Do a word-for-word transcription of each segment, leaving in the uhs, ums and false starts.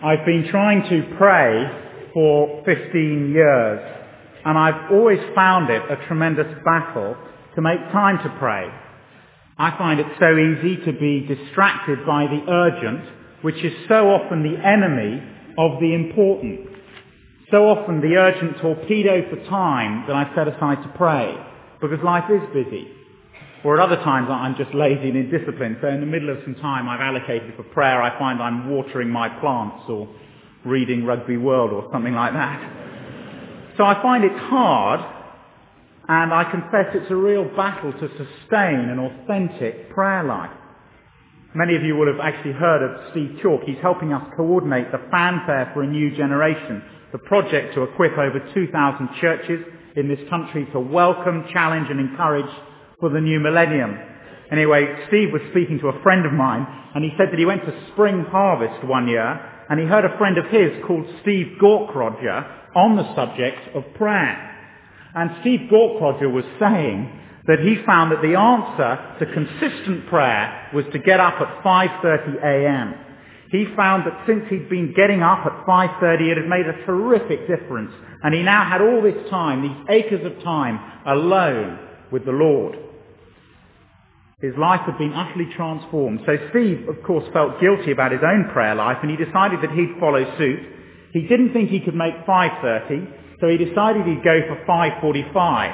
I've been trying to pray for fifteen years, and I've always found it a tremendous battle to make time to pray. I find it so easy to be distracted by the urgent, which is so often the enemy of the important. So often the urgent torpedoes the time that I set aside to pray, because life is busy. Or at other times I'm just lazy and indisciplined, so in the middle of some time I've allocated for prayer, I find I'm watering my plants or reading Rugby World or something like that. So I find it hard, and I confess it's a real battle to sustain an authentic prayer life. Many of you will have actually heard of Steve Chalk. He's helping us coordinate the Fanfare for a New Generation, the project to equip over two thousand churches in this country to welcome, challenge and encourage for the new millennium. Anyway, Steve was speaking to a friend of mine, and he said that he went to Spring Harvest one year, and he heard a friend of his called Steve Gaukrodger on the subject of prayer. And Steve Gaukrodger was saying that he found that the answer to consistent prayer was to get up at five thirty a.m. He found that since he'd been getting up at five thirty, it had made a terrific difference, and he now had all this time, these acres of time, alone with the Lord. His life had been utterly transformed. So Steve, of course, felt guilty about his own prayer life, and he decided that he'd follow suit. He didn't think he could make five thirty, so he decided he'd go for five forty-five.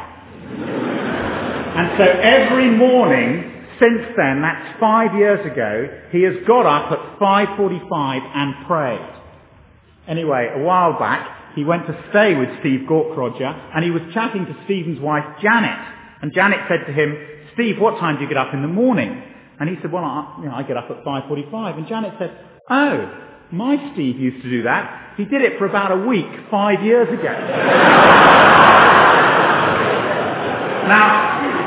And so every morning since then, that's five years ago, he has got up at five forty-five and prayed. Anyway, a while back, he went to stay with Steve Gaukrodger, and he was chatting to Stephen's wife, Janet. And Janet said to him, "Steve, what time do you get up in the morning?" And he said, "Well, I, you know, I get up at five forty-five. And Janet said, "Oh, my Steve used to do that. He did it for about a week five years ago." Now,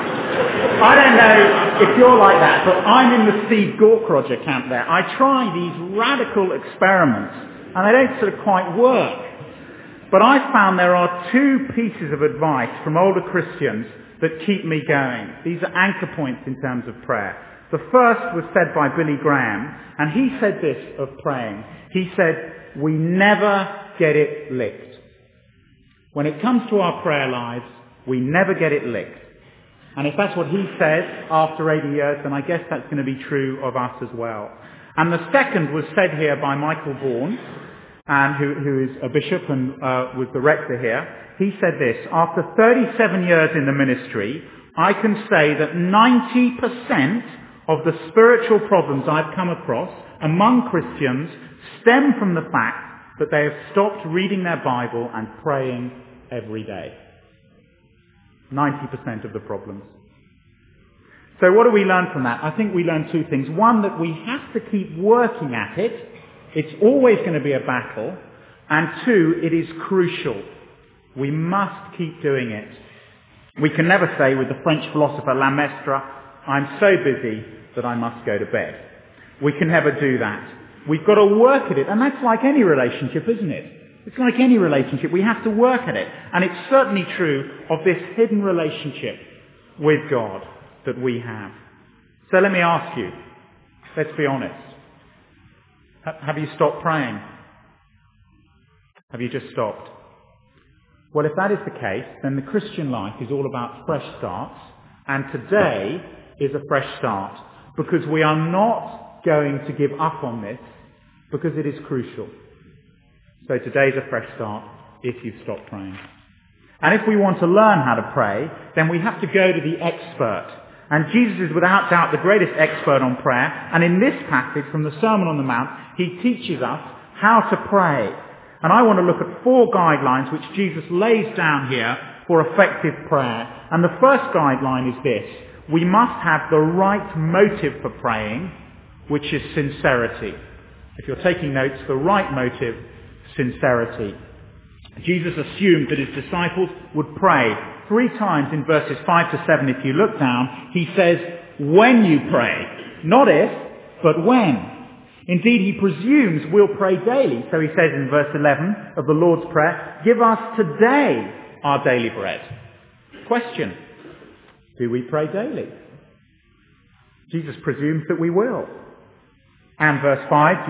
I don't know if you're like that, but I'm in the Steve Gaukrodger camp there. I try these radical experiments, and they don't sort of quite work. But I found there are two pieces of advice from older Christians that keep me going. These are anchor points in terms of prayer. The first was said by Billy Graham, and he said this of praying. He said, "We never get it licked." When it comes to our prayer lives, we never get it licked. And if that's what he says after eighty years, then I guess that's going to be true of us as well. And the second was said here by Michael Vaughan, and who, who is a bishop and uh, was the rector here. He said this: "After thirty-seven years in the ministry, I can say that ninety percent of the spiritual problems I've come across among Christians stem from the fact that they have stopped reading their Bible and praying every day." ninety percent of the problems. So what do we learn from that? I think we learn two things. One, that we have to keep working at it. It's always going to be a battle. And two, it is crucial. We must keep doing it. We can never say with the French philosopher La Mestre, "I'm so busy that I must go to bed." We can never do that. We've got to work at it. And that's like any relationship, isn't it? It's like any relationship. We have to work at it. And it's certainly true of this hidden relationship with God that we have. So let me ask you, let's be honest. Have you stopped praying? Have you just stopped? Well, if that is the case, then the Christian life is all about fresh starts. And today is a fresh start. Because we are not going to give up on this, because it is crucial. So today's a fresh start if you've stopped praying. And if we want to learn how to pray, then we have to go to the expert. And Jesus is without doubt the greatest expert on prayer. And in this passage from the Sermon on the Mount, he teaches us how to pray. And I want to look at four guidelines which Jesus lays down here for effective prayer. And the first guideline is this: we must have the right motive for praying, which is sincerity. If you're taking notes, the right motive, sincerity. Jesus assumed that his disciples would pray. Three times in verses five to seven, if you look down, he says, "when you pray." Not if, but when. Indeed, he presumes we'll pray daily. So he says in verse eleven of the Lord's Prayer, "Give us today our daily bread." Question: do we pray daily? Jesus presumes that we will. And verse five, Jesus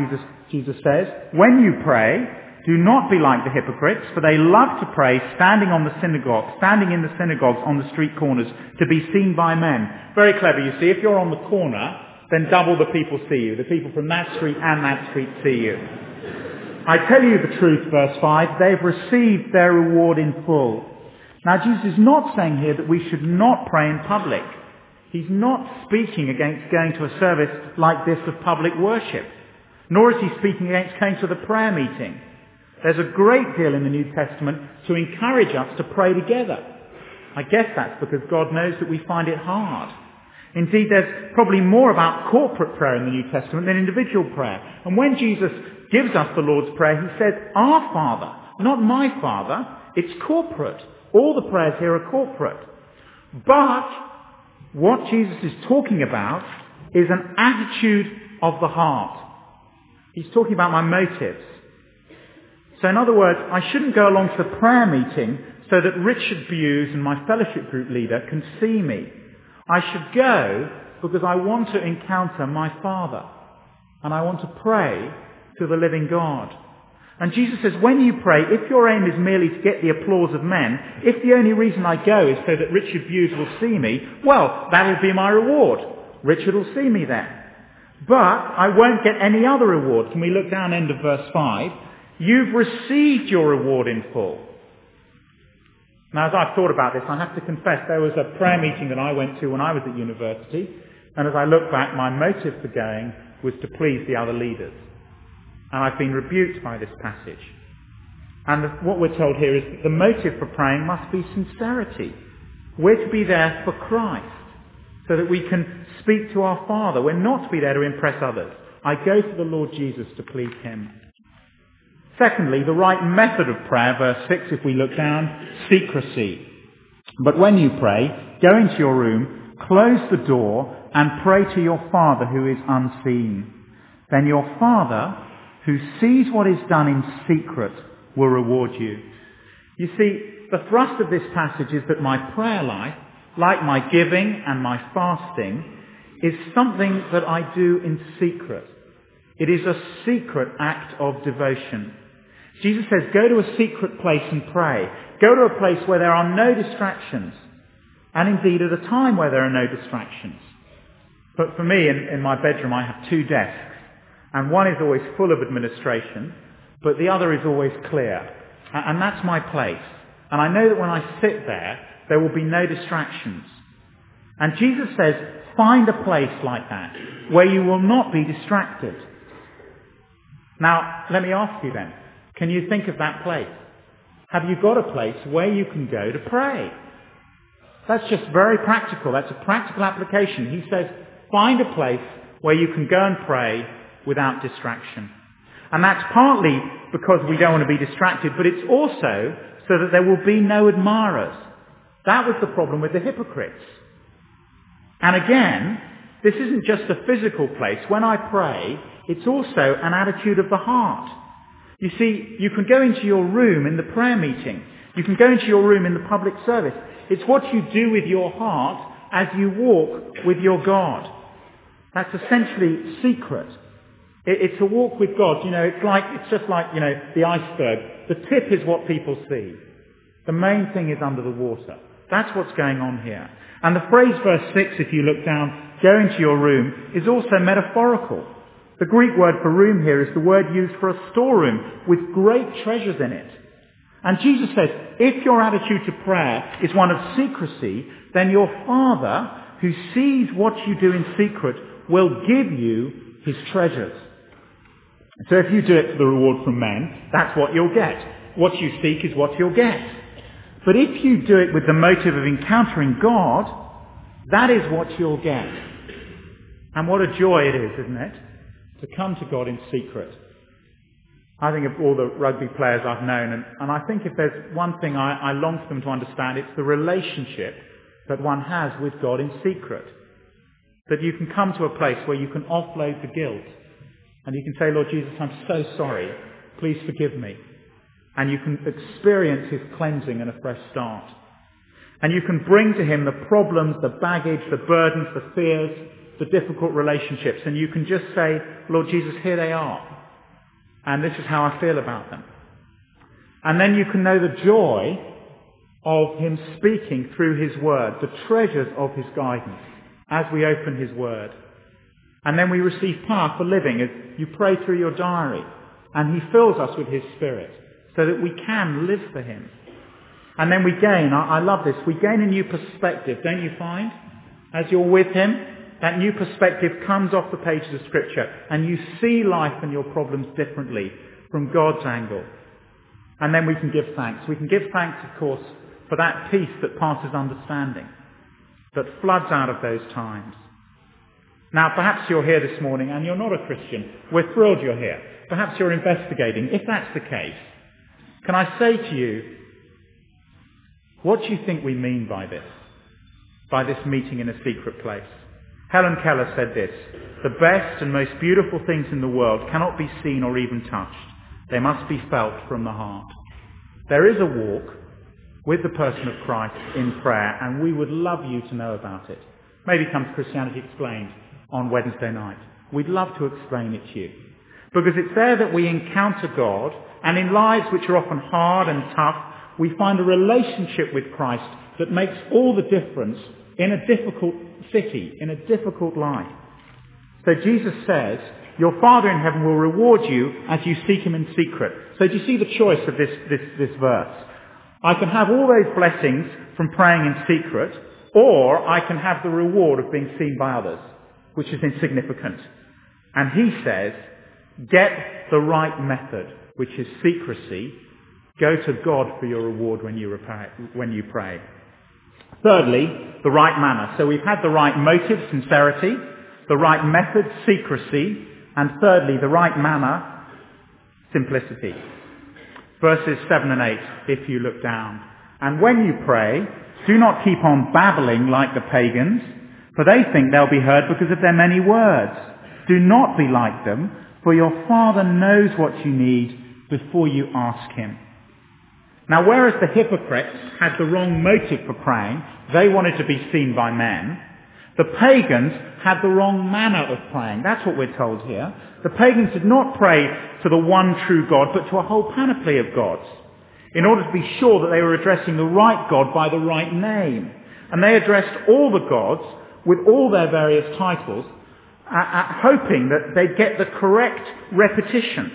Jesus says, when you pray, do not be like the hypocrites, for they love to pray standing on the synagogue, standing in the synagogues on the street corners to be seen by men. Very clever, you see. If you're on the corner, then double the people see you. The people from that street and that street see you. I tell you the truth, verse five, they've received their reward in full. Now, Jesus is not saying here that we should not pray in public. He's not speaking against going to a service like this of public worship. Nor is he speaking against going to the prayer meeting. There's a great deal in the New Testament to encourage us to pray together. I guess that's because God knows that we find it hard. Indeed, there's probably more about corporate prayer in the New Testament than individual prayer. And when Jesus gives us the Lord's Prayer, he says, our Father, not my Father. It's corporate. All the prayers here are corporate. But what Jesus is talking about is an attitude of the heart. He's talking about my motives. So in other words, I shouldn't go along to the prayer meeting so that Richard Buse and my fellowship group leader can see me. I should go because I want to encounter my Father. And I want to pray to the living God. And Jesus says, when you pray, if your aim is merely to get the applause of men, if the only reason I go is so that Richard Buse will see me, well, that will be my reward. Richard will see me then. But I won't get any other reward. Can we look down end of verse five? You've received your reward in full. Now, as I've thought about this, I have to confess there was a prayer meeting that I went to when I was at university, and as I look back, my motive for going was to please the other leaders. And I've been rebuked by this passage. And the, what we're told here is that the motive for praying must be sincerity. We're to be there for Christ, so that we can speak to our Father. We're not to be there to impress others. I go to the Lord Jesus to please him. Secondly, the right method of prayer, verse six, if we look down, secrecy. But when you pray, go into your room, close the door, and pray to your Father who is unseen. Then your Father, who sees what is done in secret, will reward you. You see, the thrust of this passage is that my prayer life, like my giving and my fasting, is something that I do in secret. It is a secret act of devotion. Jesus says, go to a secret place and pray. Go to a place where there are no distractions. And indeed at a time where there are no distractions. But for me, in, in my bedroom, I have two desks. And one is always full of administration, but the other is always clear. And, and that's my place. And I know that when I sit there, there will be no distractions. And Jesus says, find a place like that, where you will not be distracted. Now, let me ask you then, can you think of that place? Have you got a place where you can go to pray? That's just very practical. That's a practical application. He says, find a place where you can go and pray without distraction. And that's partly because we don't want to be distracted, but it's also so that there will be no admirers. That was the problem with the hypocrites. And again, this isn't just a physical place. When I pray, it's also an attitude of the heart. You see, you can go into your room in the prayer meeting. You can go into your room in the public service. It's what you do with your heart as you walk with your God. That's essentially secret. It's a walk with God. You know, it's like, it's just like, you know, the iceberg. The tip is what people see. The main thing is under the water. That's what's going on here. And the phrase verse six, if you look down, go into your room, is also metaphorical. The Greek word for room here is the word used for a storeroom with great treasures in it. And Jesus says, if your attitude to prayer is one of secrecy, then your Father, who sees what you do in secret, will give you his treasures. So if you do it for the reward from men, that's what you'll get. What you seek is what you'll get. But if you do it with the motive of encountering God, that is what you'll get. And what a joy it is, isn't it? To come to God in secret. I think of all the rugby players I've known, and, and I think if there's one thing I, I long for them to understand, it's the relationship that one has with God in secret. That you can come to a place where you can offload the guilt. And you can say, Lord Jesus, I'm so sorry. Please forgive me. And you can experience his cleansing and a fresh start. And you can bring to him the problems, the baggage, the burdens, the fears, the difficult relationships. And you can just say, Lord Jesus, here they are. And this is how I feel about them. And then you can know the joy of him speaking through his word, the treasures of his guidance as we open his word. And then we receive power for living as you pray through your diary. And he fills us with his spirit so that we can live for him. And then we gain, I, I love this, we gain a new perspective, don't you find? As you're with him, that new perspective comes off the pages of Scripture and you see life and your problems differently from God's angle. And then we can give thanks. We can give thanks, of course, for that peace that passes understanding, that floods out of those times. Now, perhaps you're here this morning and you're not a Christian. We're thrilled you're here. Perhaps you're investigating. If that's the case, can I say to you, what do you think we mean by this? By this meeting in a secret place? Helen Keller said this, "The best and most beautiful things in the world cannot be seen or even touched. They must be felt from the heart." There is a walk with the person of Christ in prayer, and we would love you to know about it. Maybe come to Christianity Explained on Wednesday night. We'd love to explain it to you. Because it's there that we encounter God, and in lives which are often hard and tough, we find a relationship with Christ that makes all the difference in a difficult city, in a difficult life. So Jesus says, your Father in heaven will reward you as you seek him in secret. So do you see the choice of this, this, this verse? I can have all those blessings from praying in secret, or I can have the reward of being seen by others, which is insignificant. And he says, get the right method, which is secrecy. Go to God for your reward when you repay, when you pray. Thirdly, the right manner. So we've had the right motive, sincerity, the right method, secrecy, and thirdly, the right manner, simplicity. Verses seven and eight, if you look down. And when you pray, do not keep on babbling like the pagans, for they think they'll be heard because of their many words. Do not be like them, for your Father knows what you need before you ask him. Now, whereas the hypocrites had the wrong motive for praying, they wanted to be seen by men, the pagans had the wrong manner of praying. That's what we're told here. The pagans did not pray to the one true God, but to a whole panoply of gods, in order to be sure that they were addressing the right God by the right name. And they addressed all the gods with all their various titles, uh, uh, hoping that they'd get the correct repetition.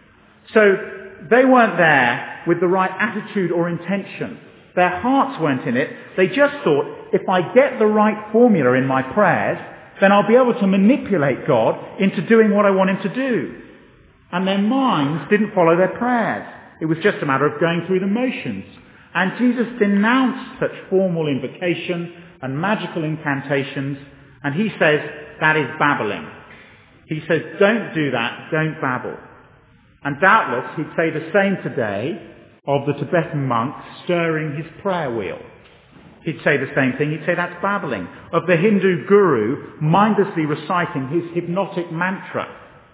So they weren't there with the right attitude or intention. Their hearts weren't in it. They just thought, if I get the right formula in my prayers, then I'll be able to manipulate God into doing what I want him to do. And their minds didn't follow their prayers. It was just a matter of going through the motions. And Jesus denounced such formal invocation and magical incantations, and he says that is babbling. He says, don't do that, don't babble. And doubtless he'd say the same today of the Tibetan monk stirring his prayer wheel. He'd say the same thing. He'd say that's babbling. Of the Hindu guru mindlessly reciting his hypnotic mantra.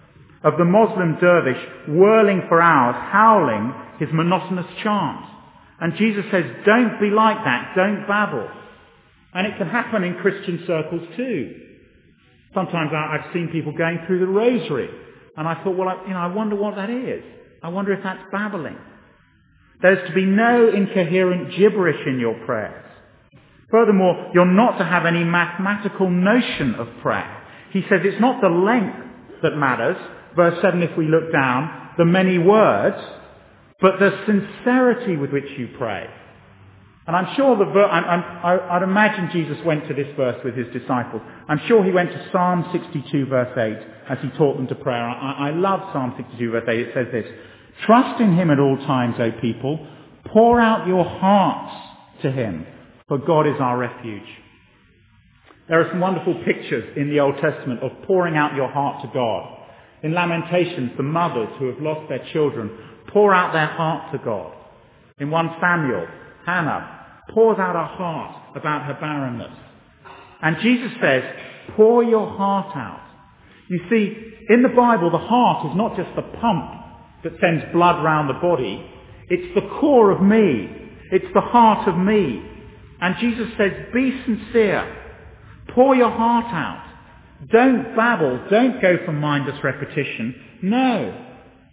Of the Muslim dervish whirling for hours, howling his monotonous chant. And Jesus says, don't be like that. Don't babble. And it can happen in Christian circles too. Sometimes I've seen people going through the rosary. And I thought, well, I, you know, I wonder what that is. I wonder if that's babbling. There's to be no incoherent gibberish in your prayers. Furthermore, you're not to have any mathematical notion of prayer. He says it's not the length that matters, verse seven if we look down, the many words, but the sincerity with which you pray. And I'm sure the ver- I'm, I'm, I'd imagine Jesus went to this verse with his disciples. I'm sure he went to Psalm sixty-two verse eight as he taught them to pray. I, I love Psalm sixty-two verse eight. It says this, trust in him at all times, O people. Pour out your hearts to him, for God is our refuge. There are some wonderful pictures in the Old Testament of pouring out your heart to God. In Lamentations, the mothers who have lost their children pour out their heart to God. In First Samuel, Hannah pours out her heart about her barrenness. And Jesus says, pour your heart out. You see, in the Bible, the heart is not just the pump that sends blood round the body. It's the core of me. It's the heart of me. And Jesus says, be sincere. Pour your heart out. Don't babble. Don't go for mindless repetition. No.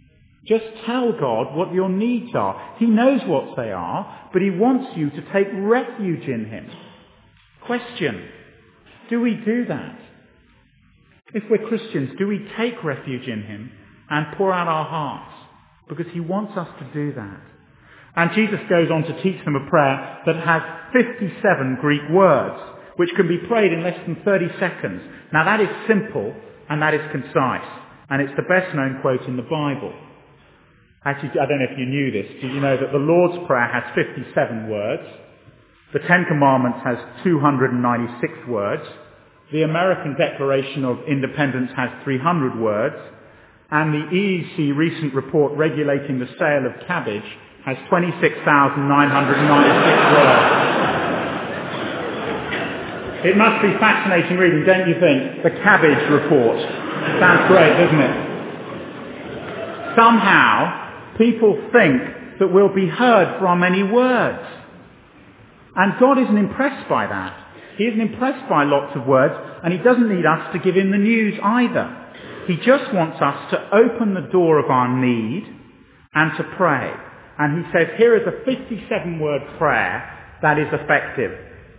Just tell God what your needs are. He knows what they are, but he wants you to take refuge in him. Question: do we do that? If we're Christians, do we take refuge in him and pour out our hearts? Because he wants us to do that. And Jesus goes on to teach them a prayer that has fifty-seven Greek words, which can be prayed in less than thirty seconds. Now that is simple and that is concise, and it's the best known quote in the Bible. Actually, I don't know if you knew this. Did you know that the Lord's Prayer has fifty-seven words? The Ten Commandments has two hundred ninety-six words. The American Declaration of Independence has three hundred words. And the E E C recent report regulating the sale of cabbage has twenty-six thousand nine hundred ninety-six words. It must be fascinating reading, don't you think? The cabbage report. Sounds great, doesn't it? Somehow, people think that we'll be heard for our many words. And God isn't impressed by that. He isn't impressed by lots of words, and he doesn't need us to give him the news either. He just wants us to open the door of our need and to pray. And he says, here is a fifty-seven word prayer that is effective.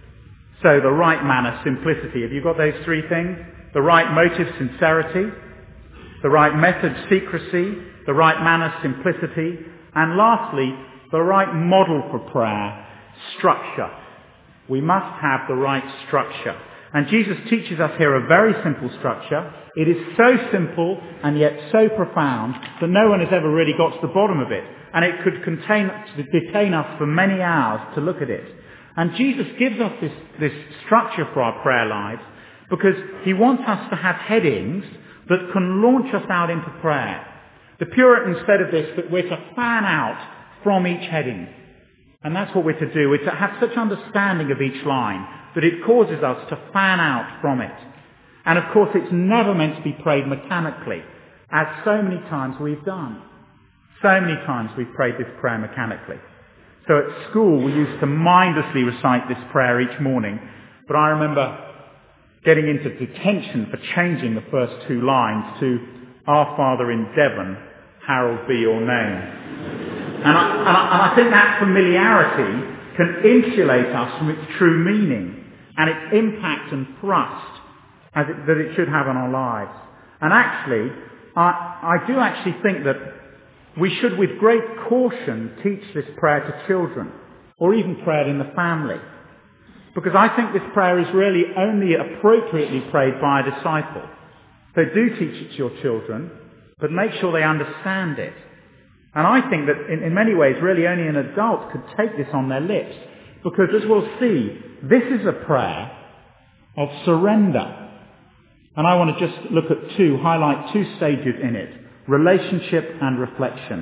So the right manner, simplicity. Have you got those three things? The right motive, sincerity. The right method, secrecy. The right manner, simplicity. And lastly, the right model for prayer, structure. We must have the right structure. And Jesus teaches us here a very simple structure. It is so simple and yet so profound that no one has ever really got to the bottom of it. And it could contain, detain us for many hours to look at it. And Jesus gives us this, this structure for our prayer lives because he wants us to have headings that can launch us out into prayer. The Puritans said of this that we're to fan out from each heading. And that's what we're to do. We're to have such understanding of each line that it causes us to fan out from it. And of course it's never meant to be prayed mechanically, as so many times we've done. So many times we've prayed this prayer mechanically. So at school we used to mindlessly recite this prayer each morning, but I remember getting into detention for changing the first two lines to Our Father in Devon, hallowed be your name. And I, and, I, and I think that familiarity can insulate us from its true meaning and its impact and thrust as it, that it should have on our lives. And actually, I, I do actually think that we should with great caution teach this prayer to children, or even pray it in the family. Because I think this prayer is really only appropriately prayed by a disciple. So do teach it to your children, but make sure they understand it. And I think that in, in many ways really only an adult could take this on their lips. Because as we'll see, this is a prayer of surrender. And I want to just look at two, highlight two stages in it. Relationship and reflection.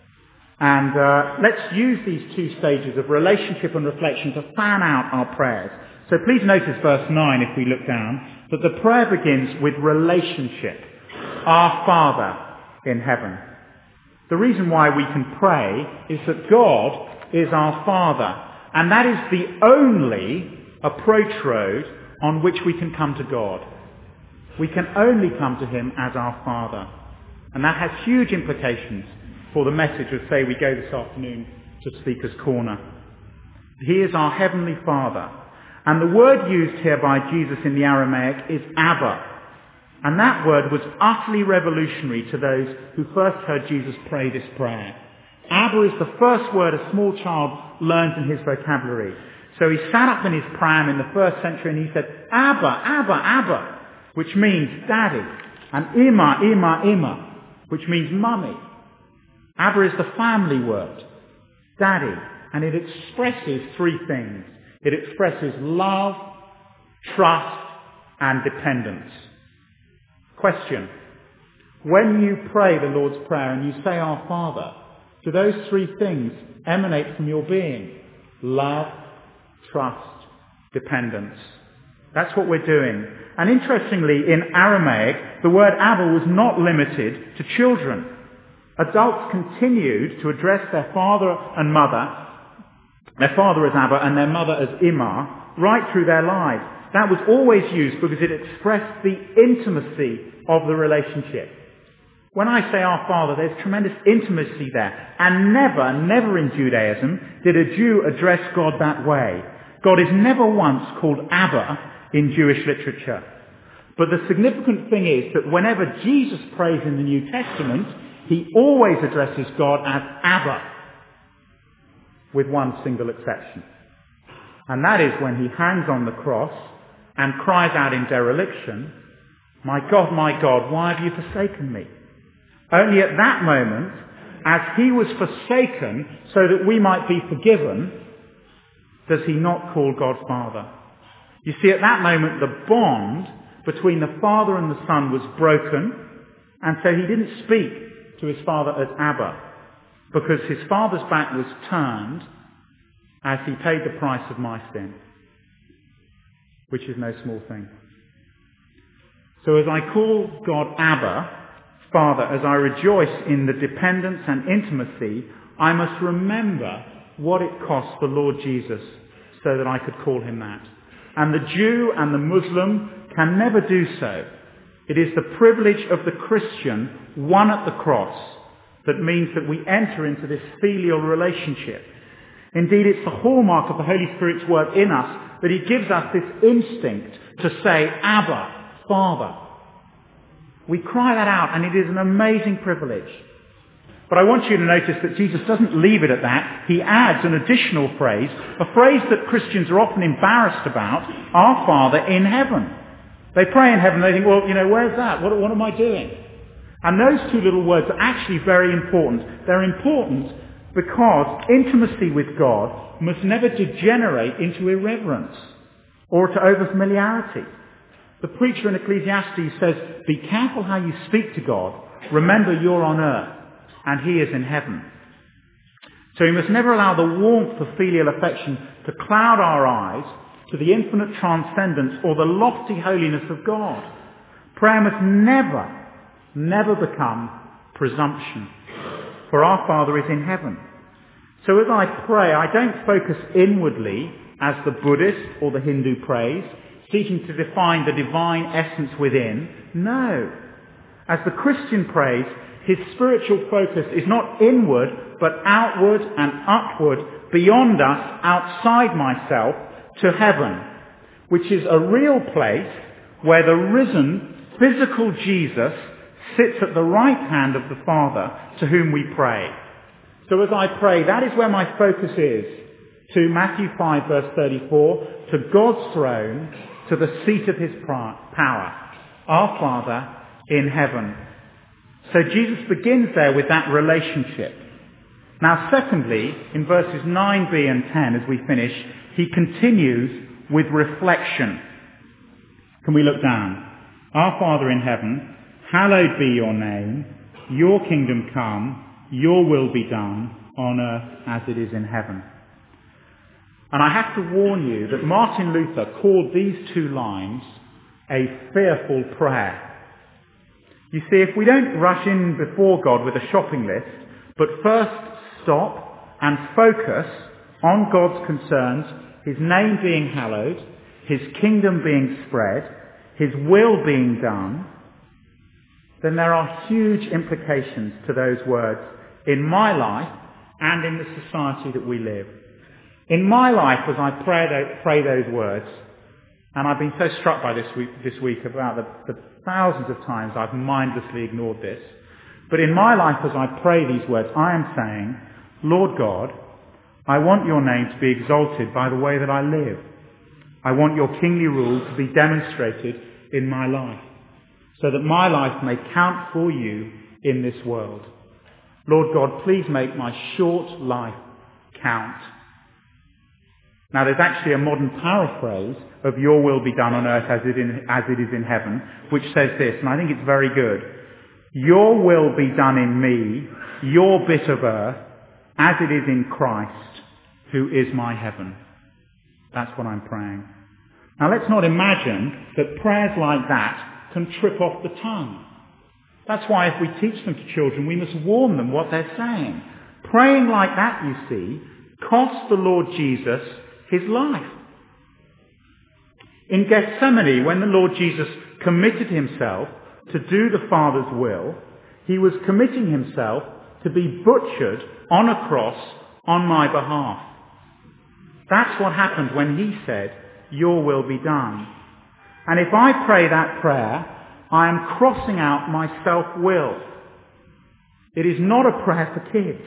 And uh, let's use these two stages of relationship and reflection to fan out our prayers. So please notice verse nine, if we look down, that the prayer begins with relationship. Our Father in heaven. The reason why we can pray is that God is our Father. And that is the only approach road on which we can come to God. We can only come to him as our Father. And that has huge implications for the message of, say, we go this afternoon to Speaker's Corner. He is our Heavenly Father. And the word used here by Jesus in the Aramaic is Abba. And that word was utterly revolutionary to those who first heard Jesus pray this prayer. Abba is the first word a small child learns in his vocabulary. So he sat up in his pram in the first century and he said, Abba, Abba, Abba, which means daddy. And Ima, Ima, Ima, which means mummy. Abba is the family word, daddy. And it expresses three things. It expresses love, trust, and dependence. Question. When you pray the Lord's Prayer and you say Our Father, do those three things emanate from your being? Love, trust, dependence. That's what we're doing. And interestingly, in Aramaic, the word Abba was not limited to children. Adults continued to address their father and mother, their father as Abba and their mother as Ima, right through their lives. That was always used because it expressed the intimacy of the relationship. When I say our Father, there's tremendous intimacy there. And never, never in Judaism did a Jew address God that way. God is never once called Abba in Jewish literature. But the significant thing is that whenever Jesus prays in the New Testament, he always addresses God as Abba, with one single exception. And that is when he hangs on the cross and cries out in dereliction, "My God, my God, why have you forsaken me?" Only at that moment, as he was forsaken so that we might be forgiven, does he not call God Father. You see, at that moment, the bond between the Father and the Son was broken, and so he didn't speak to his Father as Abba, because his Father's back was turned as he paid the price of my sin, which is no small thing. So as I call God Abba, Father, as I rejoice in the dependence and intimacy, I must remember what it cost the Lord Jesus so that I could call him that. And the Jew and the Muslim can never do so. It is the privilege of the Christian, won at the cross, that means that we enter into this filial relationship. Indeed, it's the hallmark of the Holy Spirit's work in us that he gives us this instinct to say, Abba, Father. We cry that out, and it is an amazing privilege. But I want you to notice that Jesus doesn't leave it at that. He adds an additional phrase, a phrase that Christians are often embarrassed about, our Father in heaven. They pray in heaven, they think, well, you know, where's that? What, what am I doing? And those two little words are actually very important. They're important because intimacy with God must never degenerate into irreverence or to over-familiarity. The preacher in Ecclesiastes says, be careful how you speak to God. Remember you're on earth and he is in heaven. So we must never allow the warmth of filial affection to cloud our eyes to the infinite transcendence or the lofty holiness of God. Prayer must never, never become presumption. For our Father is in heaven. So as I pray, I don't focus inwardly as the Buddhist or the Hindu prays, seeking to define the divine essence within. No. As the Christian prays, his spiritual focus is not inward, but outward and upward, beyond us, outside myself, to heaven, which is a real place where the risen, physical Jesus sits at the right hand of the Father to whom we pray. So as I pray, that is where my focus is, to Matthew five verse thirty-four, to God's throne, to the seat of his power, our Father in heaven. So Jesus begins there with that relationship. Now secondly, in verses nine b and ten as we finish, he continues with reflection. Can we look down? Our Father in heaven, hallowed be your name, your kingdom come, your will be done on earth as it is in heaven. And I have to warn you that Martin Luther called these two lines a fearful prayer. You see, if we don't rush in before God with a shopping list, but first stop and focus on God's concerns, his name being hallowed, his kingdom being spread, his will being done, then there are huge implications to those words in my life and in the society that we live. In my life, as I pray, pray those words, and I've been so struck by this week, this week about the, the thousands of times I've mindlessly ignored this, but in my life as I pray these words, I am saying, Lord God, I want your name to be exalted by the way that I live. I want your kingly rule to be demonstrated in my life, so that my life may count for you in this world. Lord God, please make my short life count. Now there's actually a modern paraphrase of your will be done on earth as it, in, as it is in heaven, which says this, and I think it's very good. Your will be done in me, your bit of earth, as it is in Christ, who is my heaven. That's what I'm praying. Now let's not imagine that prayers like that can trip off the tongue. That's why if we teach them to children, we must warn them what they're saying. Praying like that, you see, cost the Lord Jesus his life. In Gethsemane, when the Lord Jesus committed himself to do the Father's will, He was committing himself to be butchered on a cross on my behalf. That's what happened when he said, "Your will be done." And if I pray that prayer, I am crossing out my self-will. It is not a prayer for kids.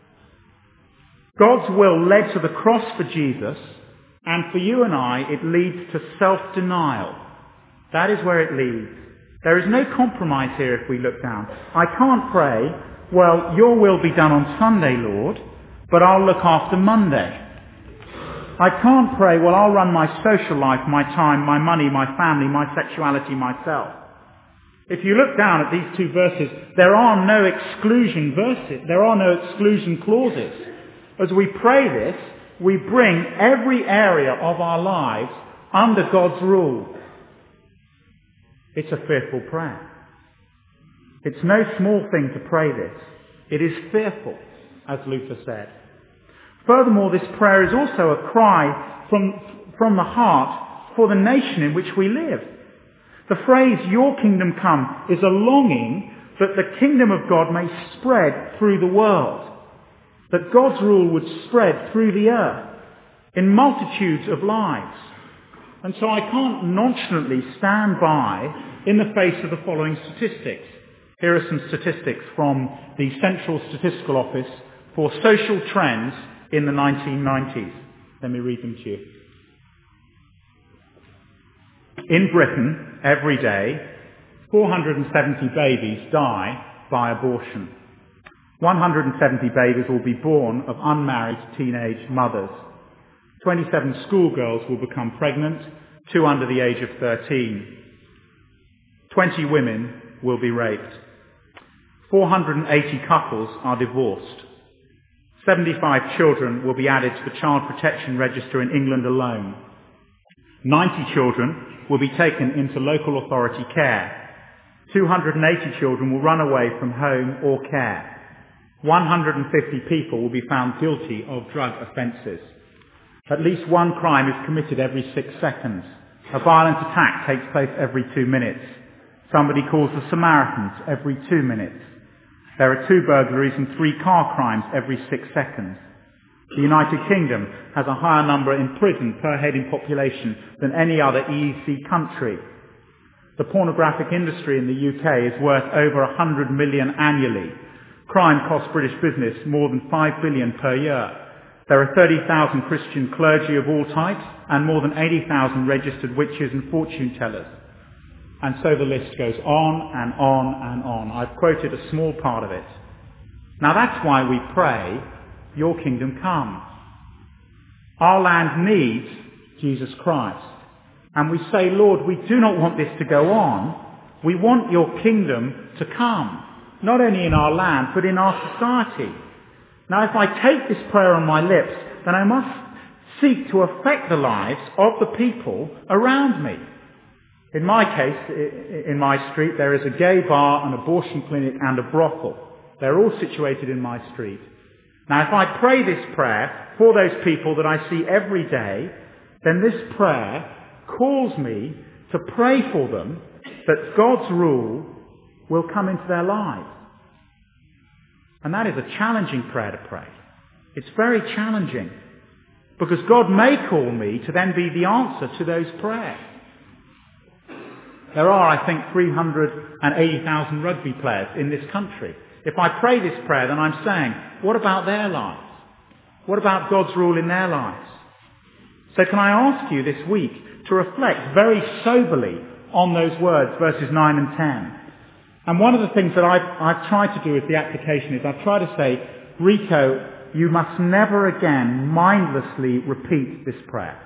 God's will led to the cross for Jesus, and for you and I, it leads to self-denial. That is where it leads. There is no compromise here if we look down. I can't pray, "Well, your will be done on Sunday, Lord, but I'll look after Monday." I can't pray, "Well, I'll run my social life, my time, my money, my family, my sexuality myself." If you look down at these two verses, there are no exclusion verses. There are no exclusion clauses. As we pray this, we bring every area of our lives under God's rule. It's a fearful prayer. It's no small thing to pray this. It is fearful, as Luther said. Furthermore, this prayer is also a cry from, from the heart for the nation in which we live. The phrase, "Your kingdom come," is a longing that the kingdom of God may spread through the world. That God's rule would spread through the earth in multitudes of lives. And so I can't nonchalantly stand by in the face of the following statistics. Here are some statistics from the Central Statistical Office for social trends in the nineteen nineties. Let me read them to you. In Britain, every day, four hundred seventy babies die by abortion. one hundred seventy babies will be born of unmarried teenage mothers. twenty-seven schoolgirls will become pregnant, two under the age of thirteen. twenty women will be raped. four hundred eighty couples are divorced. seventy-five children will be added to the Child Protection Register in England alone. ninety children will be taken into local authority care. two hundred eighty children will run away from home or care. one hundred fifty people will be found guilty of drug offences. At least one crime is committed every six seconds. A violent attack takes place every two minutes. Somebody calls the Samaritans every two minutes. There are two burglaries and three car crimes every six seconds. The United Kingdom has a higher number in prison per head in population than any other E E C country. The pornographic industry in the U K is worth over one hundred million annually. Crime costs British business more than five billion per year. There are thirty thousand Christian clergy of all types and more than eighty thousand registered witches and fortune tellers. And so the list goes on and on and on. I've quoted a small part of it. Now that's why we pray, "Your kingdom come." Our land needs Jesus Christ. And we say, "Lord, we do not want this to go on. We want your kingdom to come, not only in our land, but in our society." Now, if I take this prayer on my lips, then I must seek to affect the lives of the people around me. In my case, in my street, there is a gay bar, an abortion clinic, and a brothel. They're all situated in my street. Now, if I pray this prayer for those people that I see every day, then this prayer calls me to pray for them that God's rule will come into their lives. And that is a challenging prayer to pray. It's very challenging, because God may call me to then be the answer to those prayers. There are, I think, three hundred eighty thousand rugby players in this country. If I pray this prayer, then I'm saying, what about their lives? What about God's rule in their lives? So can I ask you this week to reflect very soberly on those words, verses nine and ten. And one of the things that I've, I've tried to do with the application is I've tried to say, Rico, you must never again mindlessly repeat this prayer.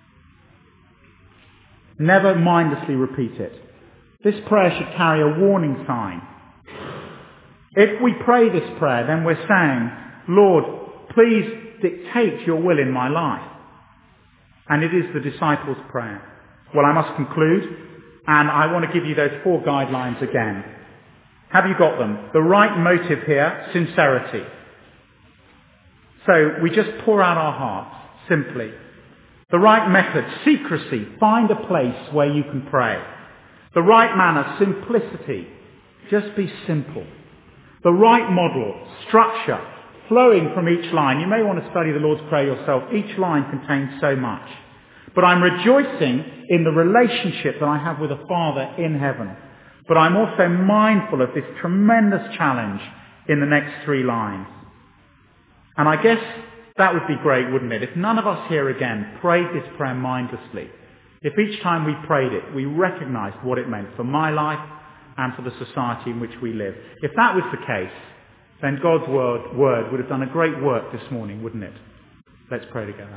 Never mindlessly repeat it. This prayer should carry a warning sign. If we pray this prayer, then we're saying, Lord, please dictate your will in my life. And it is the disciples' prayer. Well, I must conclude, and I want to give you those four guidelines again. Have you got them? The right motive here, sincerity. So we just pour out our hearts, simply. The right method, secrecy. Find a place where you can pray. The right manner, simplicity. Just be simple. The right model, structure, flowing from each line. You may want to study the Lord's Prayer yourself. Each line contains so much. But I'm rejoicing in the relationship that I have with a Father in heaven. But I'm also mindful of this tremendous challenge in the next three lines. And I guess that would be great, wouldn't it? If none of us here again prayed this prayer mindlessly. If each time we prayed it, we recognised what it meant for my life and for the society in which we live. If that was the case, then God's word, word would have done a great work this morning, wouldn't it? Let's pray together.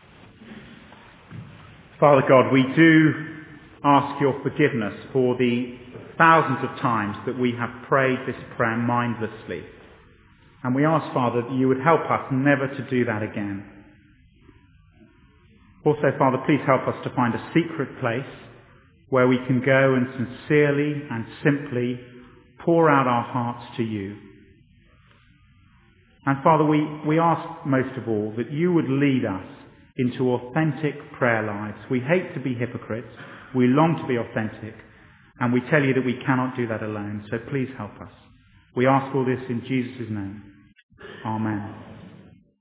Father God, we do ask your forgiveness for the thousands of times that we have prayed this prayer mindlessly. And we ask, Father, that you would help us never to do that again. Also, Father, please help us to find a secret place where we can go and sincerely and simply pour out our hearts to you. And Father, we, we ask most of all that you would lead us into authentic prayer lives. We hate to be hypocrites. We long to be authentic. And we tell you that we cannot do that alone. So please help us. We ask all this in Jesus' name. Amen.